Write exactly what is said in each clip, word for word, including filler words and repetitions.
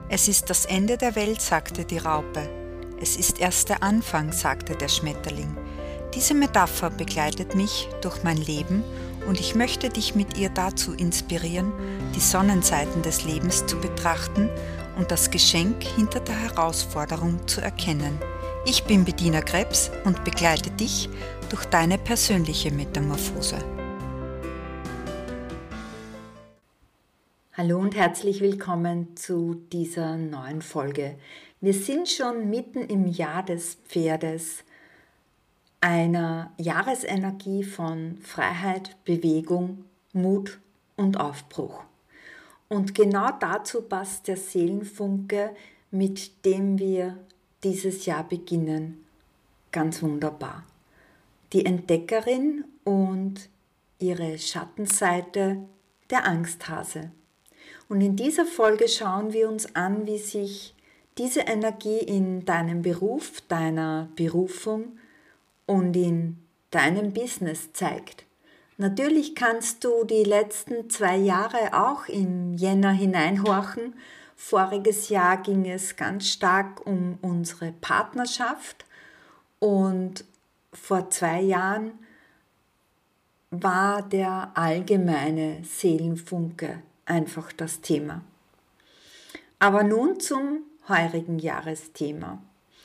Es ist das Ende der Welt, sagte die Raupe. Es ist erst der Anfang, sagte der Schmetterling. Diese Metapher begleitet mich durch mein Leben und ich möchte dich mit ihr dazu inspirieren, die Sonnenseiten des Lebens zu betrachten und das Geschenk hinter der Herausforderung zu erkennen. Ich bin Bettina Krebs und begleite dich durch deine persönliche Metamorphose. Hallo und herzlich willkommen zu dieser neuen Folge. Wir sind schon mitten im Jahr des Pferdes, einer Jahresenergie von Freiheit, Bewegung, Mut und Aufbruch. Und genau dazu passt der Seelenfunke, mit dem wir dieses Jahr beginnen, ganz wunderbar. Die Entdeckerin und ihre Schattenseite, der Angsthase. Und in dieser Folge schauen wir uns an, wie sich diese Energie in deinem Beruf, deiner Berufung und in deinem Business zeigt. Natürlich kannst du die letzten zwei Jahre auch im Jänner hineinhorchen. Voriges Jahr ging es ganz stark um unsere Partnerschaft und vor zwei Jahren war der allgemeine Seelenfunke einfach das Thema. Aber nun zum heurigen Jahresthema.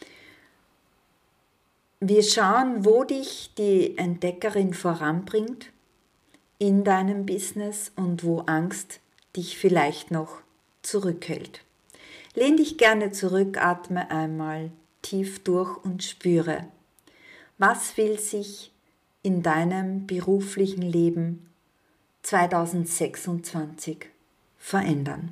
Wir schauen, wo dich die Entdeckerin voranbringt in deinem Business und wo Angst dich vielleicht noch zurückhält. Lehn dich gerne zurück, atme einmal tief durch und spüre, was will sich in deinem beruflichen Leben zweitausendsechsundzwanzig verändern.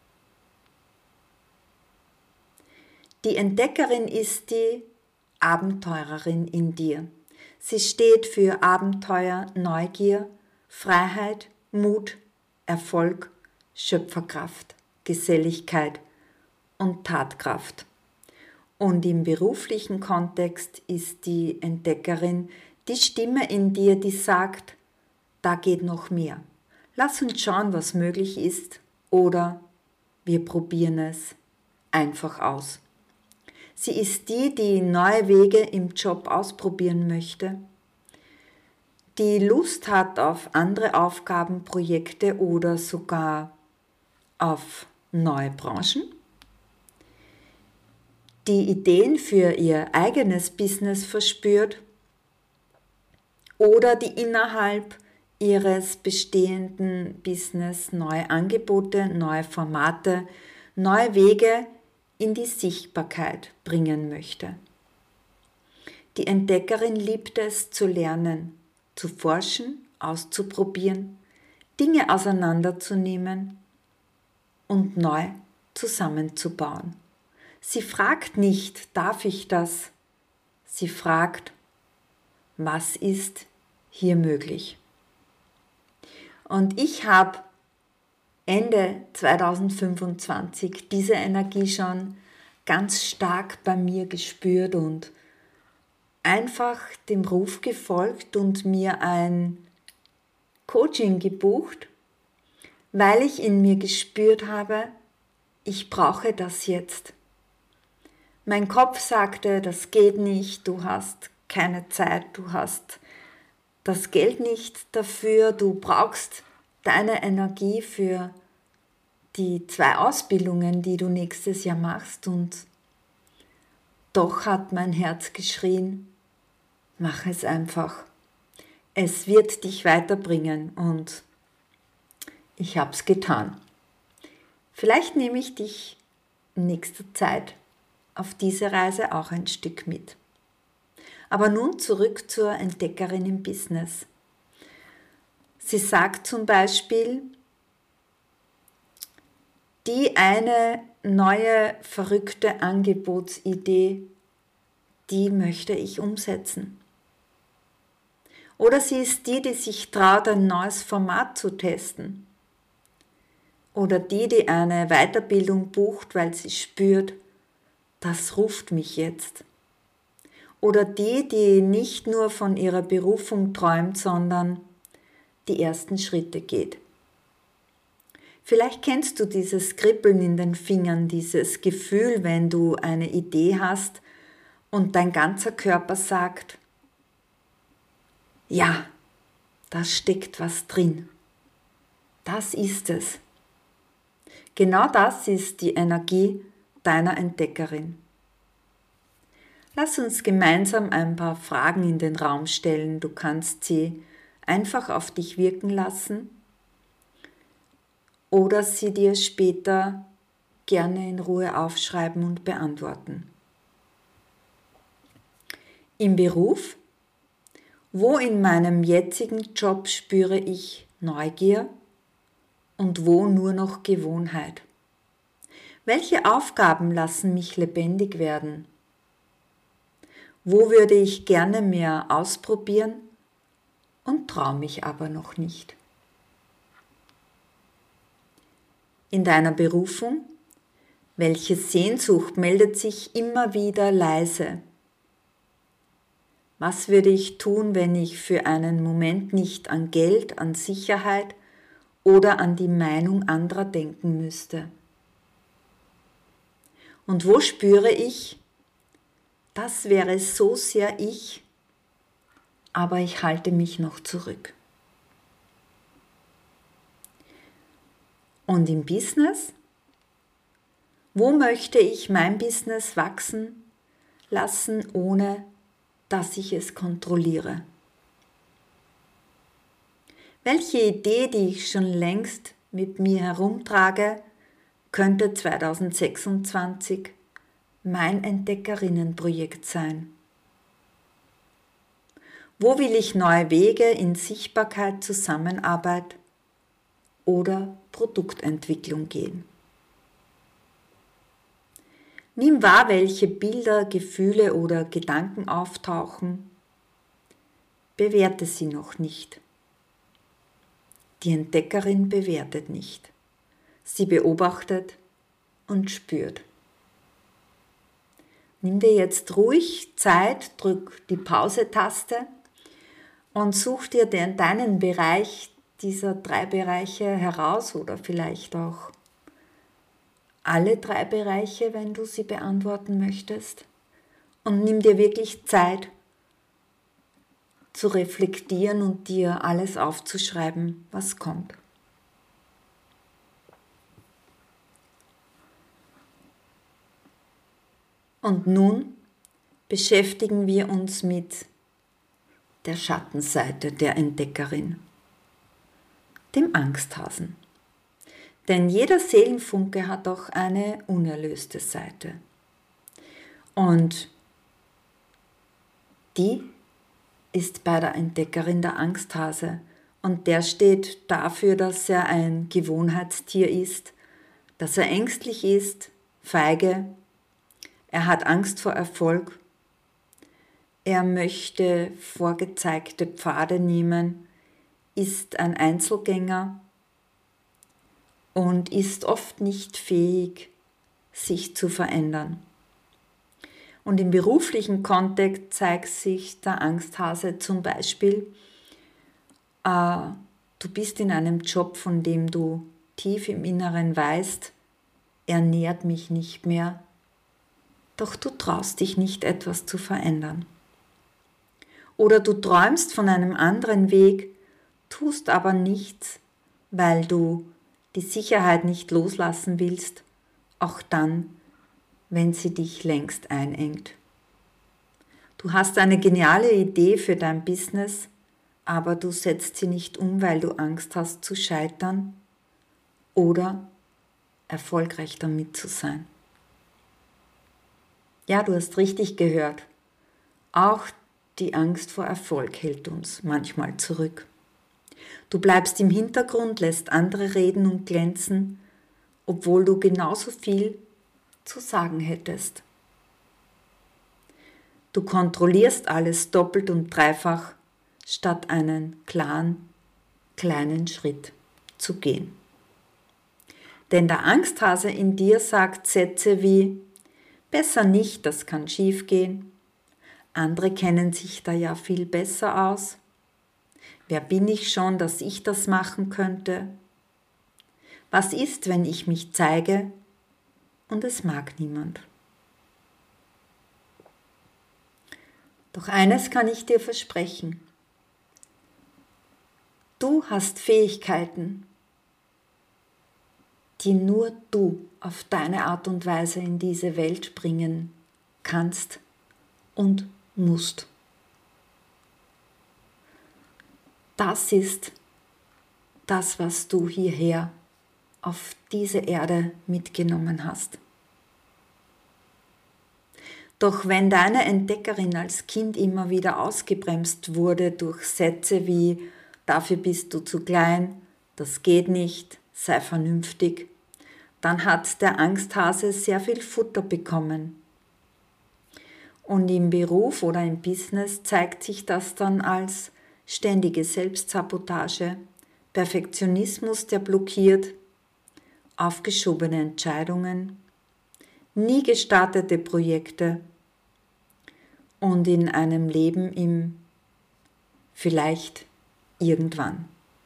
Die Entdeckerin ist die Abenteurerin in dir. Sie steht für Abenteuer, Neugier, Freiheit, Mut, Erfolg, Schöpferkraft, Geselligkeit und Tatkraft. Und im beruflichen Kontext ist die Entdeckerin die Stimme in dir, die sagt, da geht noch mehr. Lass uns schauen, was möglich ist, oder wir probieren es einfach aus. Sie ist die, die neue Wege im Job ausprobieren möchte, die Lust hat auf andere Aufgaben, Projekte oder sogar auf neue Branchen, die Ideen für ihr eigenes Business verspürt oder die innerhalb ihres bestehenden Business neue Angebote, neue Formate, neue Wege in die Sichtbarkeit bringen möchte. Die Entdeckerin liebt es zu lernen, zu forschen, auszuprobieren, Dinge auseinanderzunehmen und neu zusammenzubauen. Sie fragt nicht, darf ich das? Sie fragt, was ist hier möglich? Und ich habe Ende zweitausendfünfundzwanzig diese Energie schon ganz stark bei mir gespürt und einfach dem Ruf gefolgt und mir ein Coaching gebucht, weil ich in mir gespürt habe, ich brauche das jetzt. Mein Kopf sagte, das geht nicht, du hast keine Zeit, du hast das Geld nicht dafür, du brauchst deine Energie für die zwei Ausbildungen, die du nächstes Jahr machst, und doch hat mein Herz geschrien, mach es einfach. Es wird dich weiterbringen und ich habe es getan. Vielleicht nehme ich dich in nächster Zeit auf diese Reise auch ein Stück mit. Aber nun zurück zur Entdeckerin im Business. Sie sagt zum Beispiel, die eine neue, verrückte Angebotsidee, die möchte ich umsetzen. Oder sie ist die, die sich traut, ein neues Format zu testen. Oder die, die eine Weiterbildung bucht, weil sie spürt, das ruft mich jetzt. Oder die, die nicht nur von ihrer Berufung träumt, sondern die ersten Schritte geht. Vielleicht kennst du dieses Kribbeln in den Fingern, dieses Gefühl, wenn du eine Idee hast und dein ganzer Körper sagt, ja, da steckt was drin. Das ist es. Genau das ist die Energie deiner Entdeckerin. Lass uns gemeinsam ein paar Fragen in den Raum stellen. Du kannst sie einfach auf dich wirken lassen oder sie dir später gerne in Ruhe aufschreiben und beantworten. Im Beruf? Wo in meinem jetzigen Job spüre ich Neugier und wo nur noch Gewohnheit? Welche Aufgaben lassen mich lebendig werden? Wo würde ich gerne mehr ausprobieren und traue mich aber noch nicht? In deiner Berufung? Welche Sehnsucht meldet sich immer wieder leise? Was würde ich tun, wenn ich für einen Moment nicht an Geld, an Sicherheit oder an die Meinung anderer denken müsste? Und wo spüre ich, das wäre so sehr ich, aber ich halte mich noch zurück? Und im Business? Wo möchte ich mein Business wachsen lassen, ohne dass ich es kontrolliere? Welche Idee, die ich schon längst mit mir herumtrage, könnte zweitausendsechsundzwanzig mein Entdeckerinnenprojekt sein? Wo will ich neue Wege in Sichtbarkeit, Zusammenarbeit oder Produktentwicklung gehen? Nimm wahr, welche Bilder, Gefühle oder Gedanken auftauchen. Bewerte sie noch nicht. Die Entdeckerin bewertet nicht. Sie beobachtet und spürt. Nimm dir jetzt ruhig Zeit, drück die Pause-Taste und such dir den, deinen Bereich dieser drei Bereiche heraus oder vielleicht auch alle drei Bereiche, wenn du sie beantworten möchtest. Und nimm dir wirklich Zeit zu reflektieren und dir alles aufzuschreiben, was kommt. Und nun beschäftigen wir uns mit der Schattenseite der Entdeckerin, dem Angsthasen. Denn jeder Seelenfunke hat auch eine unerlöste Seite. Und die ist bei der Entdeckerin der Angsthase. Und der steht dafür, dass er ein Gewohnheitstier ist, dass er ängstlich ist, feige. Er hat Angst vor Erfolg. Er möchte vorgezeigte Pfade nehmen, ist ein Einzelgänger und ist oft nicht fähig, sich zu verändern. Und im beruflichen Kontext zeigt sich der Angsthase zum Beispiel, äh, du bist in einem Job, von dem du tief im Inneren weißt, er nährt mich nicht mehr, doch du traust dich nicht, etwas zu verändern. Oder du träumst von einem anderen Weg, tust aber nichts, weil du die Sicherheit nicht loslassen willst, auch dann, wenn sie dich längst einengt. Du hast eine geniale Idee für dein Business, aber du setzt sie nicht um, weil du Angst hast zu scheitern oder erfolgreich damit zu sein. Ja, du hast richtig gehört. Auch die Angst vor Erfolg hält uns manchmal zurück. Du bleibst im Hintergrund, lässt andere reden und glänzen, obwohl du genauso viel zu sagen hättest. Du kontrollierst alles doppelt und dreifach, statt einen klaren, kleinen Schritt zu gehen. Denn der Angsthase in dir sagt Sätze wie: Besser nicht, das kann schief gehen. Andere kennen sich da ja viel besser aus. Wer bin ich schon, dass ich das machen könnte? Was ist, wenn ich mich zeige und es mag niemand? Doch eines kann ich dir versprechen. Du hast Fähigkeiten, die nur du auf deine Art und Weise in diese Welt bringen kannst und musst. Das ist das, was du hierher auf diese Erde mitgenommen hast. Doch wenn deine Entdeckerin als Kind immer wieder ausgebremst wurde durch Sätze wie „Dafür bist du zu klein, das geht nicht, sei vernünftig“, dann hat der Angsthase sehr viel Futter bekommen. Und im Beruf oder im Business zeigt sich das dann als ständige Selbstsabotage, Perfektionismus, der blockiert, aufgeschobene Entscheidungen, nie gestartete Projekte und in einem Leben im vielleicht irgendwann.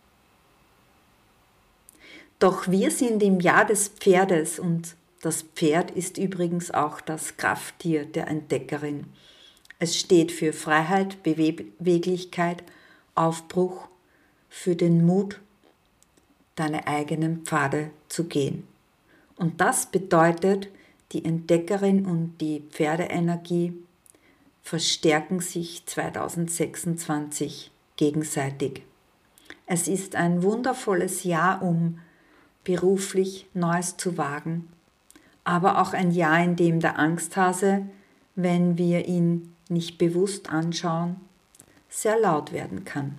Doch wir sind im Jahr des Pferdes und das Pferd ist übrigens auch das Krafttier der Entdeckerin. Es steht für Freiheit, Beweglichkeit, Aufbruch, für den Mut, deine eigenen Pfade zu gehen. Und das bedeutet, die Entdeckerin und die Pferdeenergie verstärken sich zweitausendsechsundzwanzig gegenseitig. Es ist ein wundervolles Jahr, um beruflich Neues zu wagen, aber auch ein Jahr, in dem der Angsthase, wenn wir ihn nicht bewusst anschauen, sehr laut werden kann.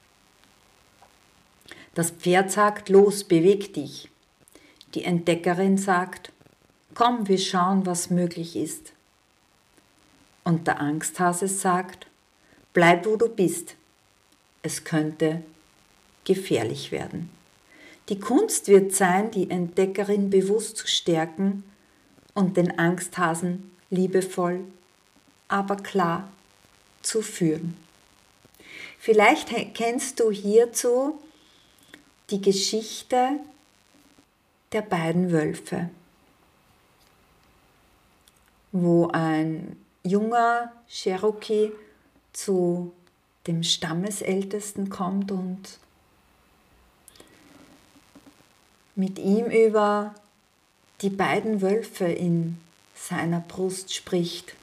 Das Pferd sagt, los, beweg dich. Die Entdeckerin sagt, komm, wir schauen, was möglich ist. Und der Angsthase sagt, bleib, wo du bist. Es könnte gefährlich werden. Die Kunst wird sein, die Entdeckerin bewusst zu stärken und den Angsthasen liebevoll, aber klar zu führen. Vielleicht kennst du hierzu die Geschichte der beiden Wölfe, wo ein junger Cherokee zu dem Stammesältesten kommt und mit ihm über die beiden Wölfe in seiner Brust spricht.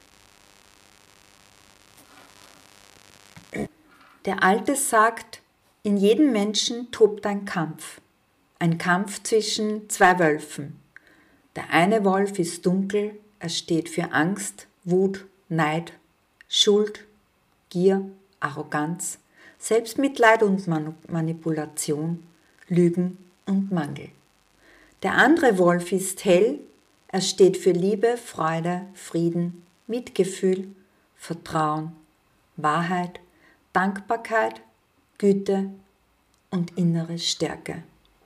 Der Alte sagt, in jedem Menschen tobt ein Kampf, ein Kampf zwischen zwei Wölfen. Der eine Wolf ist dunkel, er steht für Angst, Wut, Neid, Schuld, Gier, Arroganz, Selbstmitleid und Manipulation, Lügen und Mangel. Der andere Wolf ist hell, er steht für Liebe, Freude, Frieden, Mitgefühl, Vertrauen, Wahrheit, Dankbarkeit, Güte und innere Stärke.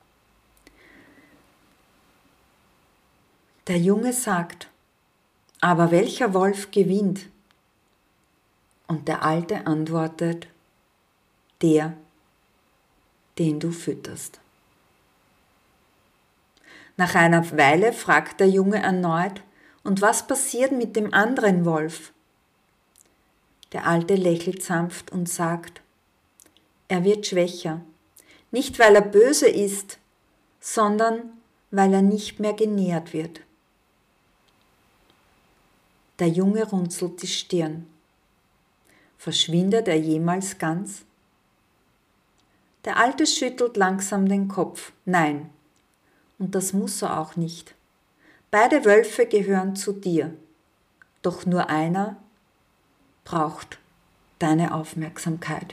Der Junge sagt, aber welcher Wolf gewinnt? Und der Alte antwortet, der, den du fütterst. Nach einer Weile fragt der Junge erneut, und was passiert mit dem anderen Wolf? Der Alte lächelt sanft und sagt, er wird schwächer, nicht weil er böse ist, sondern weil er nicht mehr genährt wird. Der Junge runzelt die Stirn. Verschwindet er jemals ganz? Der Alte schüttelt langsam den Kopf. Nein, und das muss er auch nicht. Beide Wölfe gehören zu dir, doch nur einer braucht deine Aufmerksamkeit.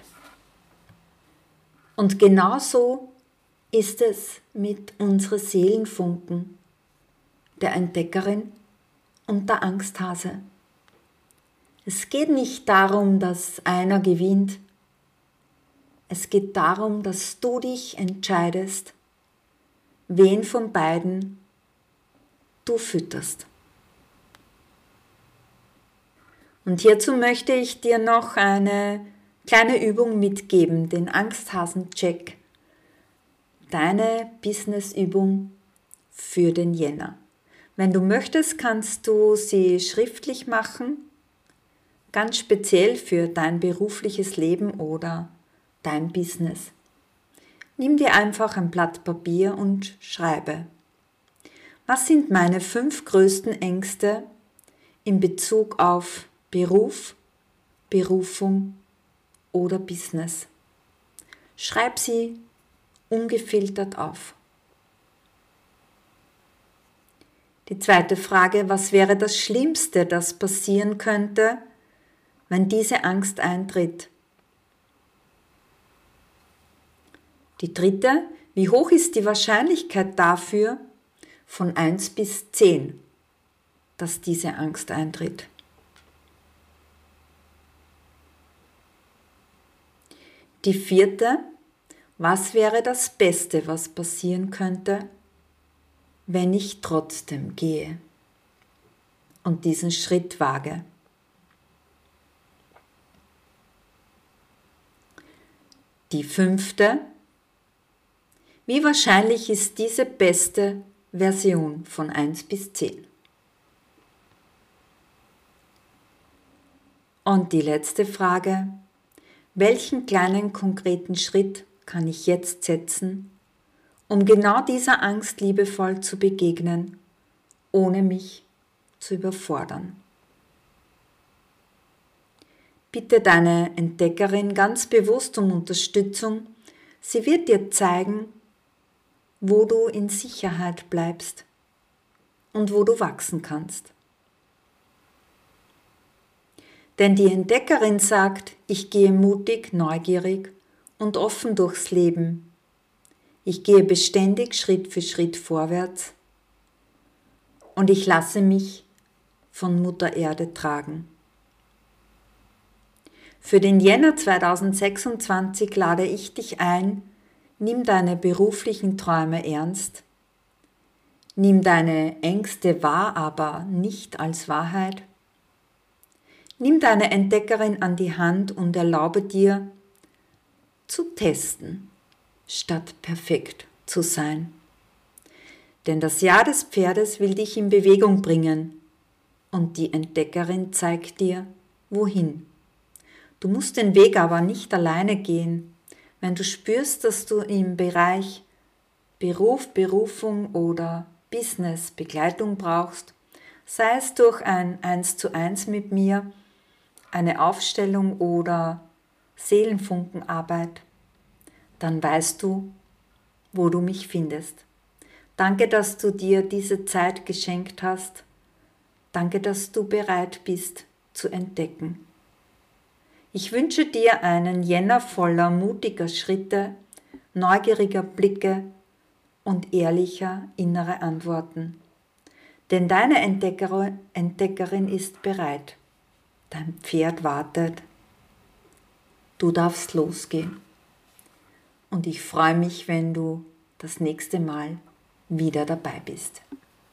Und genauso ist es mit unseren Seelenfunken, der Entdeckerin und der Angsthase. Es geht nicht darum, dass einer gewinnt. Es geht darum, dass du dich entscheidest, wen von beiden du fütterst. Und hierzu möchte ich dir noch eine kleine Übung mitgeben, den Angsthasen-Check, deine Businessübung für den Jänner. Wenn du möchtest, kannst du sie schriftlich machen, ganz speziell für dein berufliches Leben oder dein Business. Nimm dir einfach ein Blatt Papier und schreibe. Was sind meine fünf größten Ängste in Bezug auf Beruf, Berufung oder Business? Schreib sie ungefiltert auf. Die zweite Frage, was wäre das Schlimmste, das passieren könnte, wenn diese Angst eintritt? Die dritte, wie hoch ist die Wahrscheinlichkeit dafür, von eins bis zehn, dass diese Angst eintritt? Die vierte, was wäre das Beste, was passieren könnte, wenn ich trotzdem gehe und diesen Schritt wage? Die fünfte, wie wahrscheinlich ist diese beste Version von eins bis zehn? Und die letzte Frage, welchen kleinen konkreten Schritt kann ich jetzt setzen, um genau dieser Angst liebevoll zu begegnen, ohne mich zu überfordern? Bitte deine Entdeckerin ganz bewusst um Unterstützung. Sie wird dir zeigen, wo du in Sicherheit bleibst und wo du wachsen kannst. Denn die Entdeckerin sagt, ich gehe mutig, neugierig und offen durchs Leben. Ich gehe beständig Schritt für Schritt vorwärts und ich lasse mich von Mutter Erde tragen. Für den Jänner zweitausendsechsundzwanzig lade ich dich ein, nimm deine beruflichen Träume ernst, nimm deine Ängste wahr, aber nicht als Wahrheit. Nimm deine Entdeckerin an die Hand und erlaube dir, zu testen, statt perfekt zu sein. Denn das Jahr des Pferdes will dich in Bewegung bringen und die Entdeckerin zeigt dir, wohin. Du musst den Weg aber nicht alleine gehen. Wenn du spürst, dass du im Bereich Beruf, Berufung oder Business Begleitung brauchst, sei es durch ein eins zu eins mit mir, eine Aufstellung oder Seelenfunkenarbeit, dann weißt du, wo du mich findest. Danke, dass du dir diese Zeit geschenkt hast. Danke, dass du bereit bist zu entdecken. Ich wünsche dir einen Jänner voller mutiger Schritte, neugieriger Blicke und ehrlicher innere Antworten. Denn deine Entdeckerin, Entdeckerin ist bereit. Dein Pferd wartet. Du darfst losgehen. Und ich freue mich, wenn du das nächste Mal wieder dabei bist.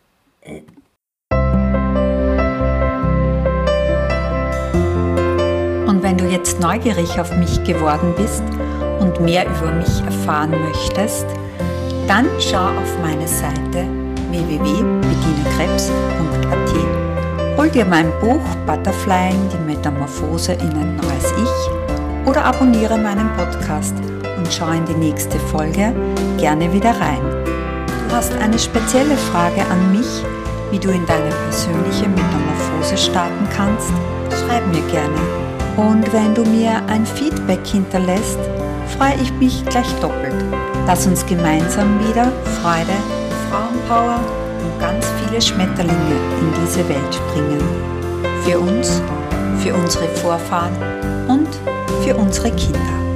Und wenn du jetzt neugierig auf mich geworden bist und mehr über mich erfahren möchtest, dann schau auf meine Seite w w w punkt bedine krebs punkt a t. Hol dir mein Buch Butterflying, die Metamorphose in ein neues Ich oder abonniere meinen Podcast und schau in die nächste Folge gerne wieder rein. Du hast eine spezielle Frage an mich, wie du in deine persönliche Metamorphose starten kannst? Schreib mir gerne. Und wenn du mir ein Feedback hinterlässt, freue ich mich gleich doppelt. Lass uns gemeinsam wieder Freude, Frauenpower und ganz viele Schmetterlinge in diese Welt bringen. Für uns, für unsere Vorfahren und für unsere Kinder.